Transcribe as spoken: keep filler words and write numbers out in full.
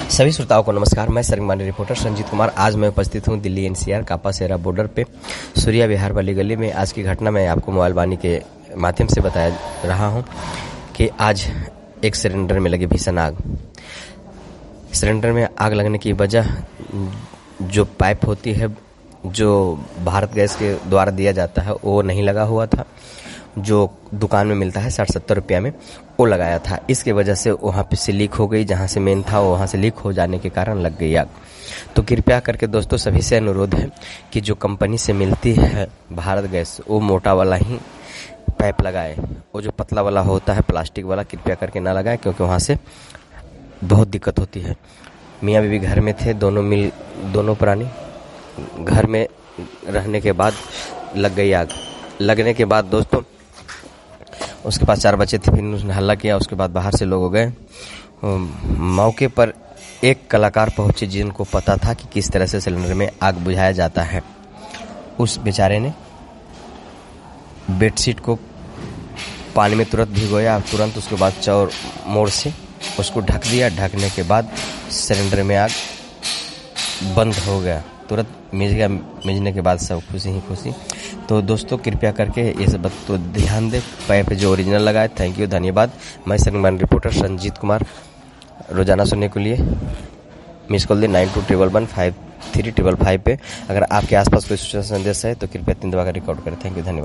सभी श्रोताओं को नमस्कार। मैं सरंगमानी रिपोर्टर संजीत कुमार। आज मैं उपस्थित हूं दिल्ली एनसीआर कापासेरा बॉर्डर पे सूर्या विहार वाली गली में। आज की घटना मैं आपको मोबाइल वाणी के माध्यम से बता रहा हूं कि आज एक सिलेंडर में लगी भीषण आग। सिलेंडर में आग लगने की वजह जो पाइप होती है जो भारत गैस के द्वारा दिया जाता है वो नहीं लगा हुआ था, जो दुकान में मिलता है साठ सत्तर रुपया में, वो लगाया था। इसके वजह से वहाँ पे से लीक हो गई, जहाँ से मेन था वहाँ से लीक हो जाने के कारण लग गई आग। तो कृपया करके दोस्तों सभी से अनुरोध है कि जो कंपनी से मिलती है भारत गैस वो मोटा वाला ही पाइप लगाए, वो जो पतला वाला होता है प्लास्टिक वाला कृपया करके ना लगाए, क्योंकि वहाँ से बहुत दिक्कत होती है। मियाँ बीवी घर में थे, दोनों मिल दोनों प्राणी घर में रहने के बाद लग गई आग। लगने के बाद दोस्तों उसके पास चार बच्चे थे, फिर उसने हल्ला किया। उसके बाद बाहर से लोग हो गए। मौके पर एक कलाकार पहुंचे जिनको पता था कि किस तरह से सिलेंडर में आग बुझाया जाता है। उस बेचारे ने बेडशीट को पानी में तुरंत भिगोया, तुरंत उसके बाद चौर मोड़ से उसको ढक दिया। ढकने के बाद सिलेंडर में आग बंद हो गया, तुरंत मिज गया। मिजने के बाद सब खुशी ही खुशी। तो दोस्तों कृपया करके ये सब बात तो ध्यान दें, पाइप जो ओरिजिनल लगाए। थैंक यू, धन्यवाद। मैं सरंगमानी रिपोर्टर संजीत कुमार। रोजाना सुनने के लिए मिस कॉल दे nine two triple one five three triple five पे। अगर आपके आसपास कोई सूचना संदेश है तो कृपया तीन दबा कर रिकॉर्ड करें। थैंक यू, धन्यवाद।